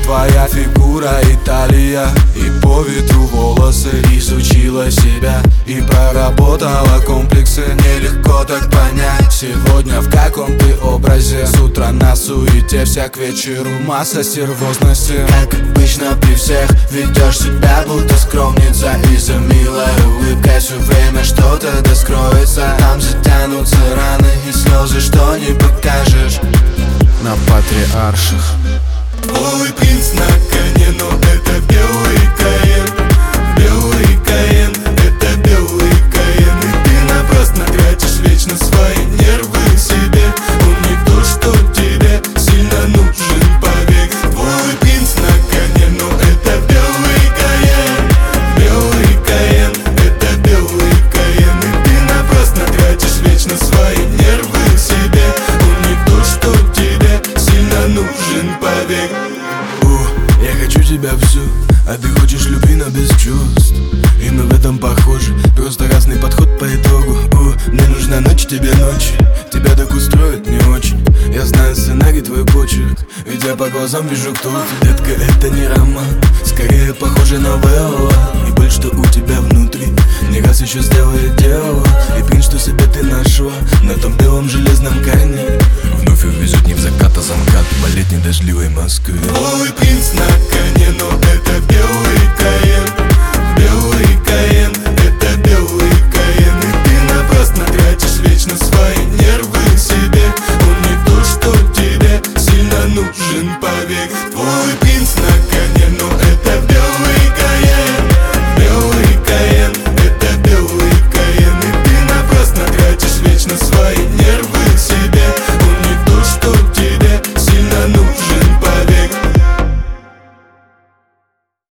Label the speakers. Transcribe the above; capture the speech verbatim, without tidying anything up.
Speaker 1: Твоя фигура Италия, и по ветру волосы. Изучила себя и проработала комплексы. Нелегко так понять сегодня, в каком ты образе. С утра на суете, вся к вечеру масса стервозности. Как обычно при всех ведешь себя, будто скромница. И за милой улыбкой все время что-то да скроется. Там затянутся раны и слезы, что не покажешь на патриарших.
Speaker 2: Голый принц на коне, но это белый Каен. Белый Каен, это белый Каен. И ты напрасно тратишь вечно свои нервы себе. Он не то, что тебе сильно нужен, поверь. Голый принц на коне, но это белый Каен. Белый Каен, это белый Каен. И ты напрасно тратишь вечно свои нервы себе. Он не то, что тебе сильно нужен, поверь.
Speaker 3: Я хочу тебя всю, а ты хочешь любви, но без чувств. И мы в этом похожи, просто разный подход по итогу. О, мне нужна ночь, тебе ночь. Тебя так устроит не очень. Я знаю сценарий, твой почерк, ведь я по глазам вижу, кто ты. Детка, это не роман, скорее похоже на новелла. И боль, что у тебя внутри, не раз еще сделает дело. И принц, что себе ты нашла на том белом железном коне, вновь увезет не в закат, а замкат по летней дождливой Москве.
Speaker 2: Голый принц на коне, но это белый Каен. Белый Каен, это белый Каен. И ты напрасно тратишь вечно свои нервы себе. Он не то, что тебе сильно нужен, поверь.